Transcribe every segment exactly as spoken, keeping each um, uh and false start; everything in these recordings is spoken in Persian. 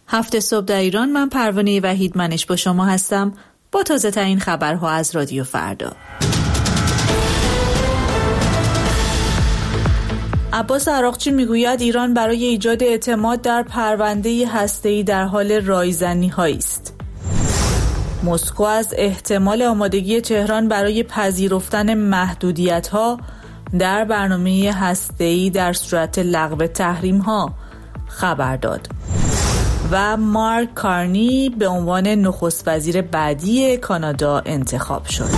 هفت صبح در ایران، من پروانه وحیدمنش با شما هستم با تازه ترین خبرها از رادیو فردا. عباس عراقچی میگوید ایران برای ایجاد اعتماد در پرونده هسته‌ای در حال رایزنی‌هایی است. مسکو از احتمال آمادگی تهران برای پذیرفتن محدودیت‌ها در برنامه هسته‌ای در صورت لغو تحریم‌ها خبر داد. و مارک کارنی به عنوان نخست وزیر بعدی کانادا انتخاب شد.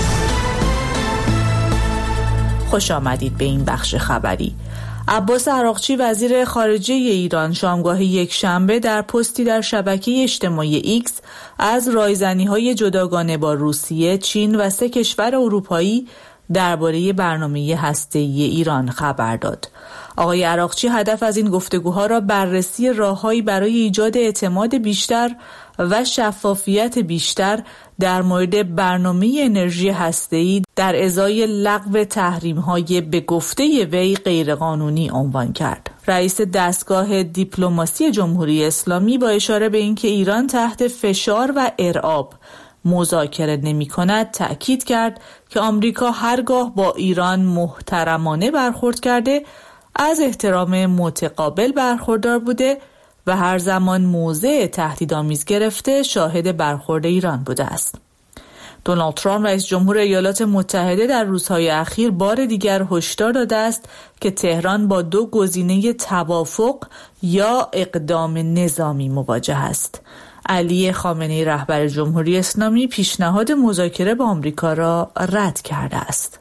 خوش آمدید به این بخش خبری. عباس عراقچی وزیر خارجه ایران شامگاه یک شنبه در پستی در شبکه اجتماعی ایکس از رایزنی‌های جداگانه با روسیه، چین و سه کشور اروپایی درباره برنامه هسته‌ای ایران خبر داد. آقای عراقچی هدف از این گفتگوها را بررسی راه‌هایی برای ایجاد اعتماد بیشتر و شفافیت بیشتر در مورد برنامه انرژی هسته‌ای در ازای لغو تحریم‌های به گفته وی غیرقانونی عنوان کرد. رئیس دستگاه دیپلماسی جمهوری اسلامی با اشاره به اینکه ایران تحت فشار و ارعاب مذاکره نمی‌کند تأکید کرد که آمریکا هرگاه با ایران محترمانه برخورد کرده، از احترام متقابل برخوردار بوده و هر زمان موضع تهدیدآمیز گرفته شاهد برخورد ایران بوده است. دونالد ترامپ رئیس جمهور ایالات متحده در روزهای اخیر بار دیگر هشدار داده است که تهران با دو گزینه توافق یا اقدام نظامی مواجه است. علی خامنه‌ای رهبر جمهوری اسلامی پیشنهاد مذاکره با آمریکا را رد کرده است.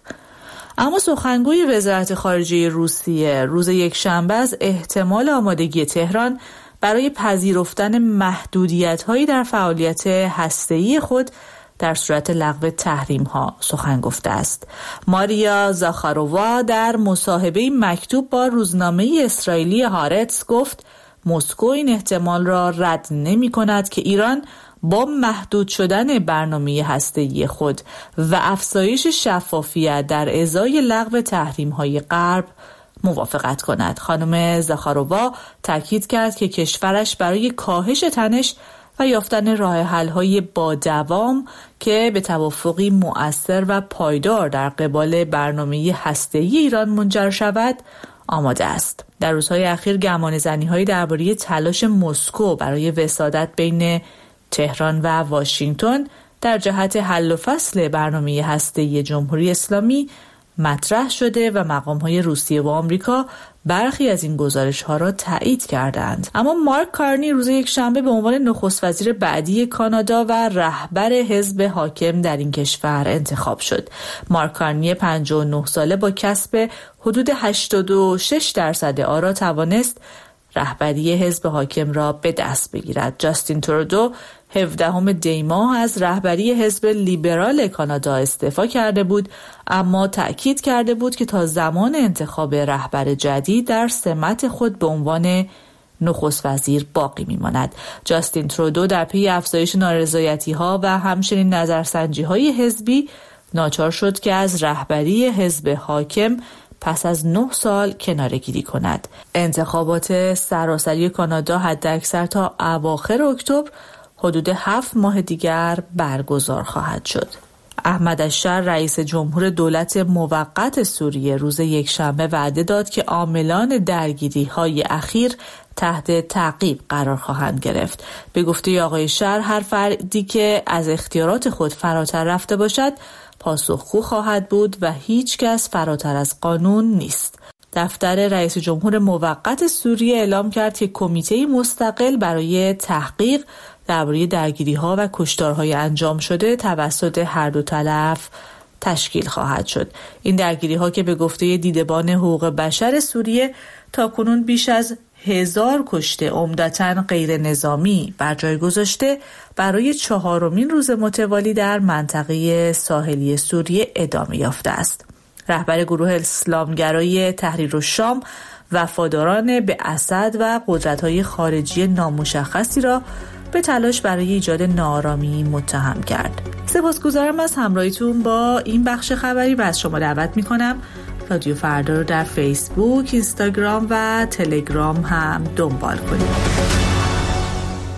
اما سخنگوی وزارت خارجه روسیه روز یکشنبه از احتمال آمادگی تهران برای پذیرفتن محدودیت‌هایی در فعالیت هسته‌ای خود در صورت لغو تحریم‌ها سخن گفته است. ماریا زاخارووا در مصاحبه مکتوب با روزنامه اسرائیلی هارتز گفت مسکو این احتمال را رد نمی‌کند که ایران با محدود شدن برنامه هسته‌ای خود و افزایش شفافیت در ازای لغو تحریم‌های غرب موافقت کند. خانم زاخارووا تاکید کرد که کشورش برای کاهش تنش و یافتن راه حل‌های با دوام که به توافقی مؤثر و پایدار در قبال برنامه هسته‌ای ایران منجر شود آماده است. در روزهای اخیر گمانه‌زنی‌هایی درباره تلاش مسکو برای وسادت بین تهران و واشنگتن در جهت حل و فصل برنامه هسته‌ای جمهوری اسلامی مطرح شده و مقام‌های روسیه و آمریکا برخی از این گزارش‌ها را تایید کردند. اما مارک کارنی روز یکشنبه به عنوان نخست وزیر بعدی کانادا و رهبر حزب حاکم در این کشور انتخاب شد. مارک کارنی پنجاه و نه ساله با کسب حدود هشتاد و شش درصد آرا توانست رهبری حزب حاکم را به دست بگیرد. جاستین ترودو هفدهم دی ماه از رهبری حزب لیبرال کانادا استعفا کرده بود، اما تأکید کرده بود که تا زمان انتخاب رهبر جدید در سمت خود به عنوان نخست وزیر باقی میماند. جاستین ترودو در پی افزایش نارضایتی‌ها و همچنین نظرسنجی‌های حزبی ناچار شد که از رهبری حزب حاکم پس از نه سال کناره‌گیری کند. انتخابات سراسری کانادا حداکثر تا اواخر اکتبر حدود هفت ماه دیگر برگزار خواهد شد. احمد الشر رئیس جمهور دولت موقت سوریه روز یکشنبه وعده داد که عاملان درگیری‌های اخیر تحت تعقیب قرار خواهند گرفت. به گفته آقای شر هر فردی که از اختیارات خود فراتر رفته باشد پاسخگو خواهد بود و هیچ کس فراتر از قانون نیست. دفتر رئیس جمهور موقت سوریه اعلام کرد که کمیته مستقل برای تحقیق درباره درگیری‌ها و کشتارهای انجام شده توسط هر دو طرف تشکیل خواهد شد. این درگیری‌ها که به گفته دیدبان حقوق بشر سوریه تاکنون بیش از هزار کشته عمدتاً غیر نظامی بر جای گذاشته، برای چهارمین روز متوالی در منطقه ساحلی سوریه ادامه یافته است. رهبر گروه اسلامگرای تحریر الشام وفاداران به اسد و قدرت‌های خارجی نامشخصی را به تلاش برای ایجاد ناآرامی متهم کرد. سپاسگزارم از همراهیتون با این بخش خبری و از شما دعوت می‌کنم رادیو فردا رو در فیسبوک، اینستاگرام و تلگرام هم دنبال کنید.